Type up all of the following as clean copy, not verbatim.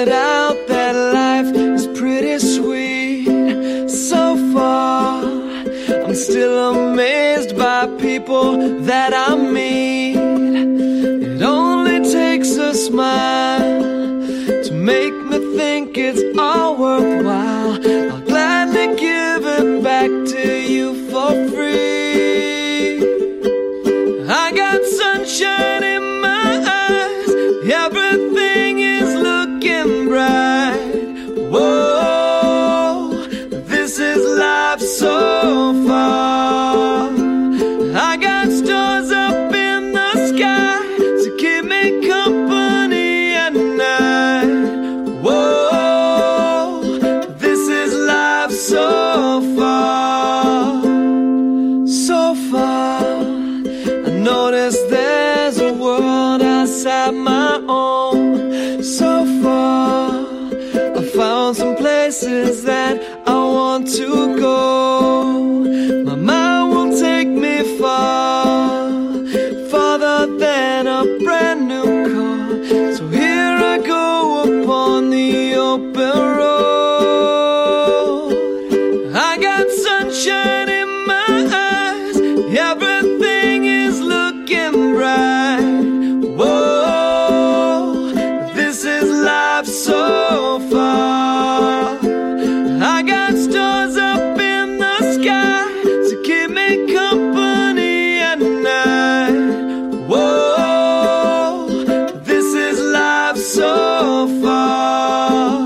figured out that life is pretty sweet so far. I'm still amazed by people that I meet. It only takes a smile to make me think it's all worthwhile. I'll gladly give it back to you for free. I got sunshine in my eyes, everything is looking bright. Whoa, this is life so far. I got stars up in the sky to keep me company at night. Whoa, this is life so far, so far. I notice there's a world outside my own. So far, I found some places that I want to go. My mind will take me far, farther than a brand new car. So here I go upon the open road. I got sunshine in my eyes, everything is looking bright. Whoa, this is life so far. I got stars up in the sky to keep me company at night. Whoa, this is life so far.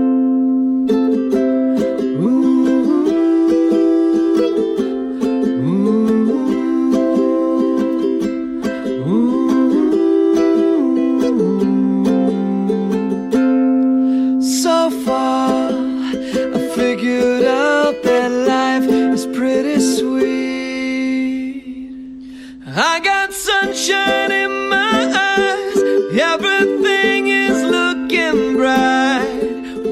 So far, I figured out that life is pretty sweet. I got sunshine in my eyes, everything is looking bright.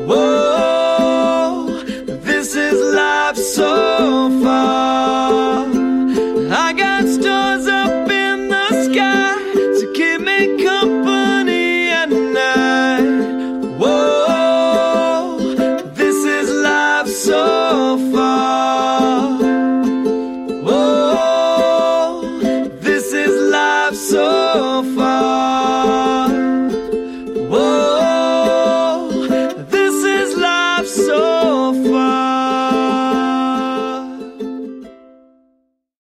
Whoa, this is life so far. I got stars up in the sky to keep me company at night. Whoa, this is life so far. Whoa, this is life so far. Whoa, this is life so far.